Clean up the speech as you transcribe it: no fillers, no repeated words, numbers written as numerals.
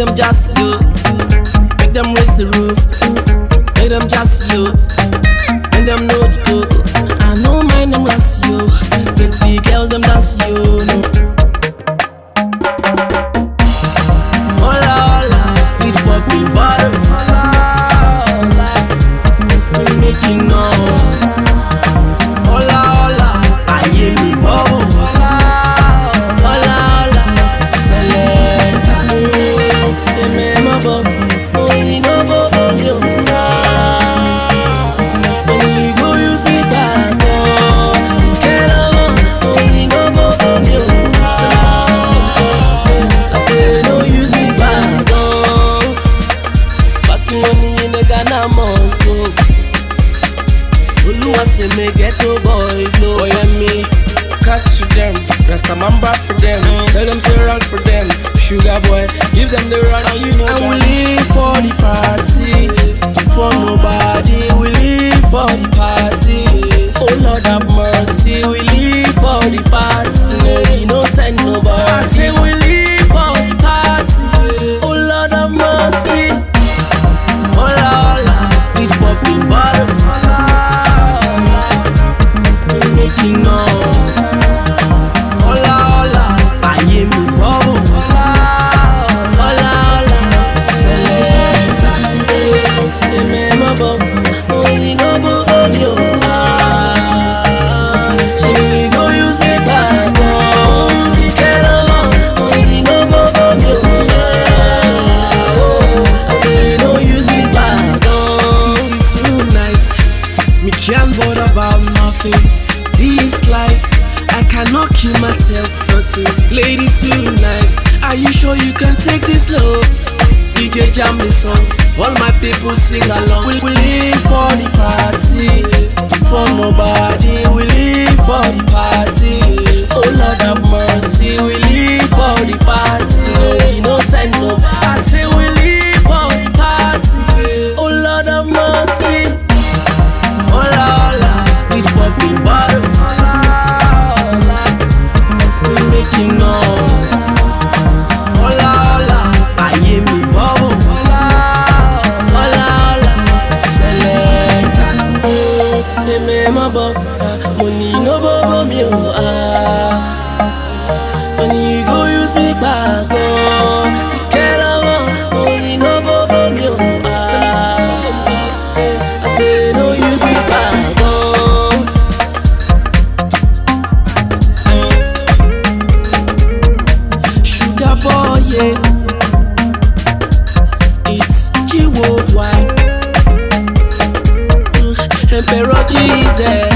them just you. Make them raise the roof. Make them just you. Make them know the coco. I know mind them last you. Make the girls them dance you. No. Hola hola, with popping bottles. Hola, we making noise. Hola hola, I hear me bubble. Hola hola hola, selecta. They make my bubble. Oh, you know bubble you. When you go use me back, oh, get along. Oh, you know bubble you. I say no use me back, oh. Back money in the Ghana must go. Oluwa say me get to boy blow. Oh yeah me, cash to them, Rastamamba for them. Tell them say run for them. Sugar boy, give them the run. And you know and we live for the party, for nobody. We live for the party. Oh Lord have mercy, we live for the party. No, you no send nobody. I say we live for the party. Oh Lord have mercy. Hola hola, with popping bottles. We making noise. Hola hola, I hear me bubble. Hola hola hola, selecta. They make my bubble. Oh, you know bubble you. She go use me back. Oh, the girl oh, you know bubble you. I say no use me back. Oh, you see tonight, me can't bother about nothing. This life, I cannot kill myself, nothing. Lady tonight, are you sure you can take this love? DJ jam the song, all my people sing along. We live for the party, for nobody. We live for the party. Oh Lord have mercy, we live for the party. No, you no send no. I say we live for the party. Oh Lord have mercy. Hola hola, with popping bottles. Hola, we making noise. Hola hola, I hear me bubble. Hola hola hola, selecta. They make my bubble. Money no bubble me when you go use me back, oh, get along. Money no bubble me I say no use me back, oh. Sugar boy, yeah. It's G Worldwide. Emperor Jesus.